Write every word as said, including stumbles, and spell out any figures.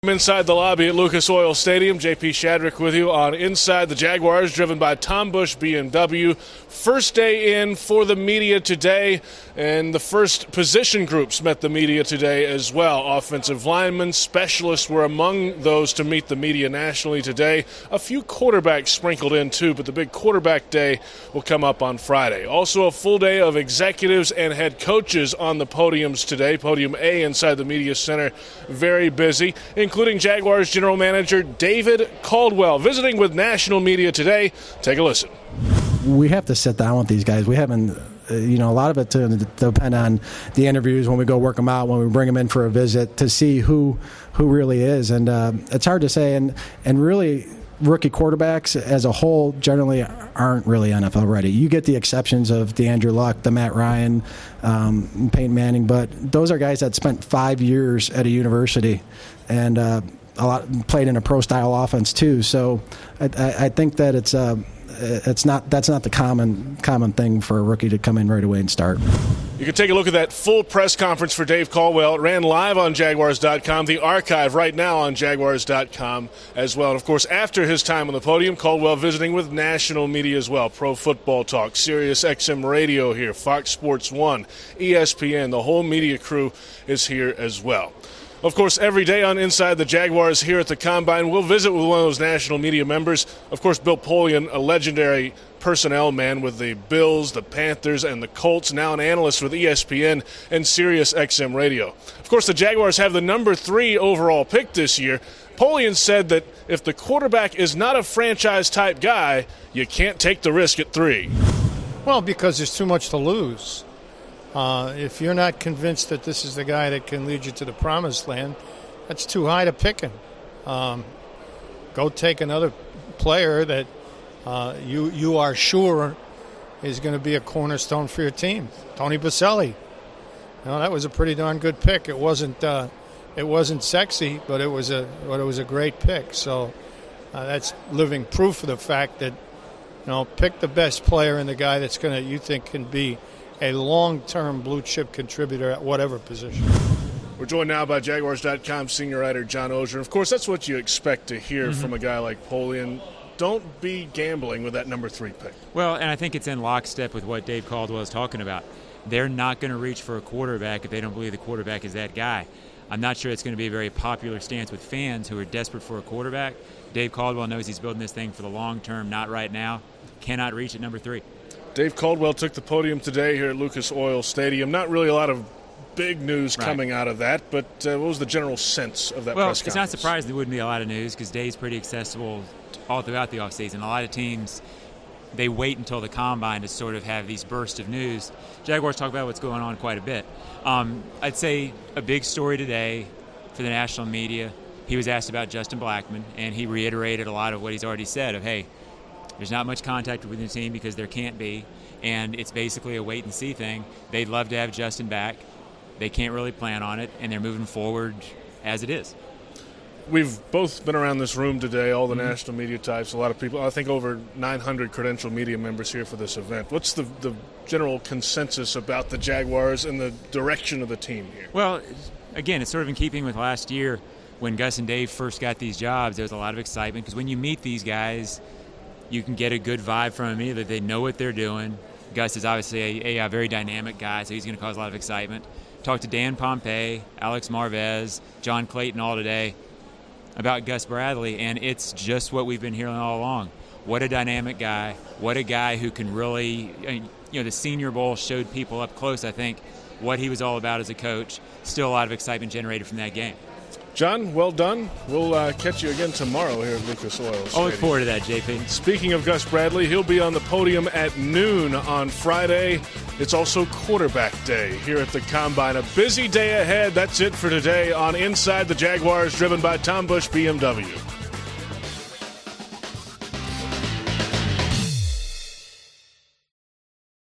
Inside the lobby at Lucas Oil Stadium, J P Shadrick with you on Inside the Jaguars, driven by Tom Busch B M W. First day in for the media today, and the first position groups met the media today as well. Offensive linemen, specialists were among those to meet the media nationally today. A few quarterbacks sprinkled in too, but the big quarterback day will come up on Friday. Also a full day of executives and head coaches on the podiums today. Podium A inside the media center, very busy, including Jaguars general manager David Caldwell, visiting with national media today. Take a listen. We have to sit down with these guys. We haven't, uh, you know, a lot of it to depend on the interviews when we go work them out, when we bring them in for a visit to see who who really is. And uh, it's hard to say. And, and really, rookie quarterbacks as a whole generally aren't really N F L ready. You get the exceptions of DeAndre Luck, the Matt Ryan, um, Peyton Manning, but those are guys that spent five years at a university and uh, a lot played in a pro-style offense too. So I, I, I think that it's uh, it's not that's not the common common thing for a rookie to come in right away and start. You can take a look at that full press conference for Dave Caldwell. It ran live on Jaguars dot com, the archive right now on Jaguars dot com as well. And, of course, after his time on the podium, Caldwell visiting with national media as well. Pro Football Talk, Sirius X M Radio here, Fox Sports one, E S P N. The whole media crew is here as well. Of course, every day on Inside the Jaguars here at the Combine, we'll visit with one of those national media members. Of course, Bill Polian, a legendary personnel man with the Bills, the Panthers, and the Colts, now an analyst with E S P N and Sirius X M Radio. Of course, the Jaguars have the number three overall pick this year. Polian said that if the quarterback is not a franchise-type guy, you can't take the risk at three. Well, because there's too much to lose. Uh, if you're not convinced that this is the guy that can lead you to the promised land, that's too high to pick him. Um, go take another player that uh, you you are sure is going to be a cornerstone for your team. Tony Boselli. You know, that was a pretty darn good pick. It wasn't uh, it wasn't sexy, but it was a but it was a great pick. So uh, that's living proof of the fact that, you know, pick the best player and the guy that's going to you think can be a long-term blue-chip contributor at whatever position. We're joined now by Jaguars dot com senior writer John Oehser. Of course, that's what you expect to hear mm-hmm. from a guy like Polian. Don't be gambling with that number three pick. Well, and I think it's in lockstep with what Dave Caldwell is talking about. They're not going to reach for a quarterback if they don't believe the quarterback is that guy. I'm not sure it's going to be a very popular stance with fans who are desperate for a quarterback. Dave Caldwell knows he's building this thing for the long term, not right now. Cannot reach at number three. Dave Caldwell took the podium today here at Lucas Oil Stadium. Not really a lot of big news right. coming out of that, but uh, what was the general sense of that well, press conference? It's not surprising there wouldn't be a lot of news because Dave's pretty accessible all throughout the offseason. A lot of teams, they wait until the Combine to sort of have these bursts of news. Jaguars talk about what's going on quite a bit. Um, I'd say a big story today for the national media, he was asked about Justin Blackmon, and he reiterated a lot of what he's already said of, hey, there's not much contact with the team because there can't be, and it's basically a wait-and-see thing. They'd love to have Justin back. They can't really plan on it, and they're moving forward as it is. We've both been around this room today, all the mm-hmm. national media types, a lot of people, I think over nine hundred credential media members here for this event. What's the, the general consensus about the Jaguars and the direction of the team here? Well, again, it's sort of in keeping with last year when Gus and Dave first got these jobs. There was a lot of excitement because when you meet these guys, you can get a good vibe from them, either they know what they're doing. Gus is obviously a, a, a very dynamic guy, so he's going to cause a lot of excitement. Talked to Dan Pompei, Alex Marvez, John Clayton all today about Gus Bradley, and it's just what we've been hearing all along. What a dynamic guy. What a guy who can really, you know, the Senior Bowl showed people up close, I think, what he was all about as a coach. Still a lot of excitement generated from that game. John, well done. We'll uh, catch you again tomorrow here at Lucas Oil Stadium. I'll look forward to that, J P. Speaking of Gus Bradley, he'll be on the podium at noon on Friday. It's also quarterback day here at the Combine. A busy day ahead. That's it for today on Inside the Jaguars, driven by Tom Busch B M W.